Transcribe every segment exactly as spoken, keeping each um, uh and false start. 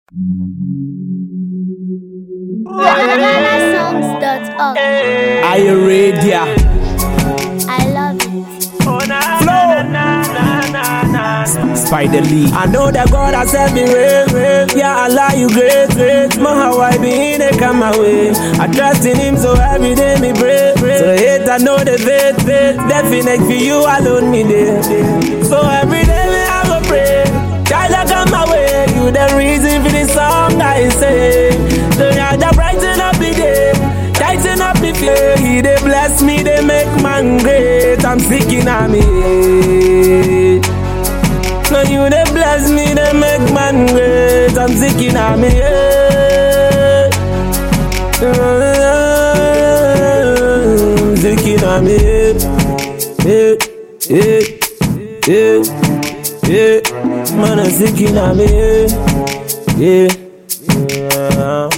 songs dot org. Are you ready? I love it. Flow. Spider Lee. I know that God has set me right. Yeah, Allah, you great, great. My how I be in it come my way. I trust in Him, so every day me pray. So hate, I know the faith, faith. Definite for you alone me there. So every day me I go pray. Child, I come my way. You the reason for this song I say. So yeah, the brighten up the day. Tighten up the fear, He they bless me, they make man great. I'm seeking on me. No, you they bless me, they make man great. I'm seeking on me. I'm seeking on me. Yeah, yeah, yeah, yeah. Man, I'm seeking on me. Yeah, yeah.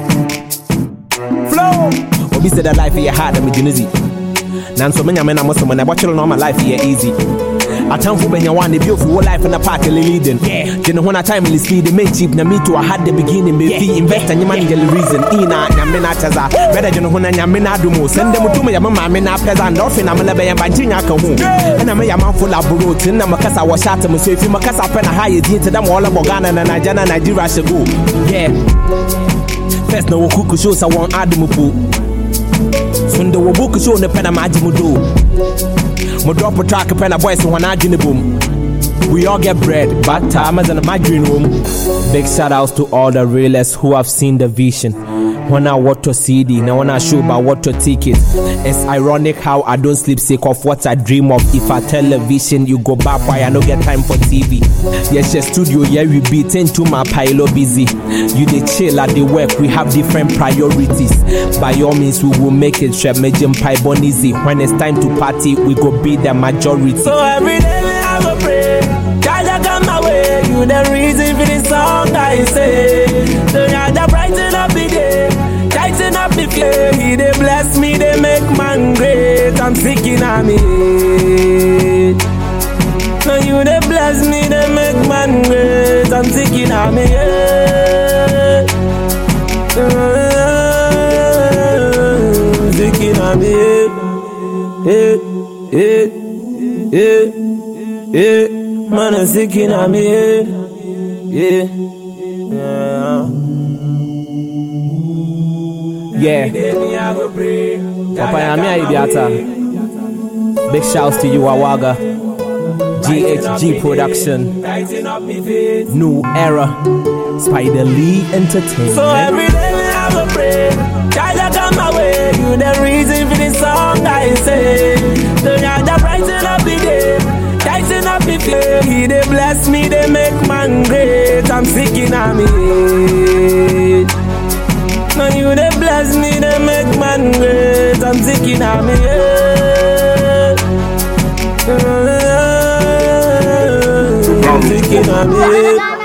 Flow. Obi said that life here hard and me dinizi. Nanso menya mena mo so na botchelo no my life here easy. Atamfo benya one the beautiful life in the park leading. Yeah. Then when I time is speed make cheap na me to I had the beginning me fee invest and money the reason. Ina nyame na chaza. Better you know when nyame na do mo send them to me mama me na pesa and often am lebe yan bantinya ka hu. And am ya man full aburo tin na makasa wa shata mo so if makasa pe na high din to them all about Ghana na Nigeria Nigeria should go. Yeah. First no kuku show sa won adamu po. Sunday wo book show ne pena majimu do. Mo drop a track pena boys when I gin boom. We all get bread, but time as in my green room. Big shout outs to all the realists who have seen the vision. When I watch a C D, now when I show about what a ticket. It's ironic how I don't sleep sick of what I dream of. If I television, you go back, why I no get time for T V. Yes, your studio, yeah, we beat into my pile busy. You they chill at the work, we have different priorities. By all means, we will make it straight, major pie born easy. When it's time to party, we go be the majority. So every day we have a pray. God, I come my way. You the reason for this song I say. So yeah, the brighten up the day. Tighten up the fear, He they bless me, they make man great. I'm seeking on me. No, you they bless me, they make man great. I'm seeking on me. I'm seeking on me. Yeah, yeah, yeah, yeah. Man, I'm seeking on me. Yeah, yeah. Yeah, Papa Yami Ibiata. Big shouts to you, Awaga. G H G Production. New Era. Spider Lee Entertainment. So every day we have a pray. Child, I come my way. You the reason for this song I say. So now the brighten up the day. Tighten up the fear. He they bless me, they make man great. I'm seeking on me. No, you they bless me, they make man great. I'm seeking on me. I'm seeking on me.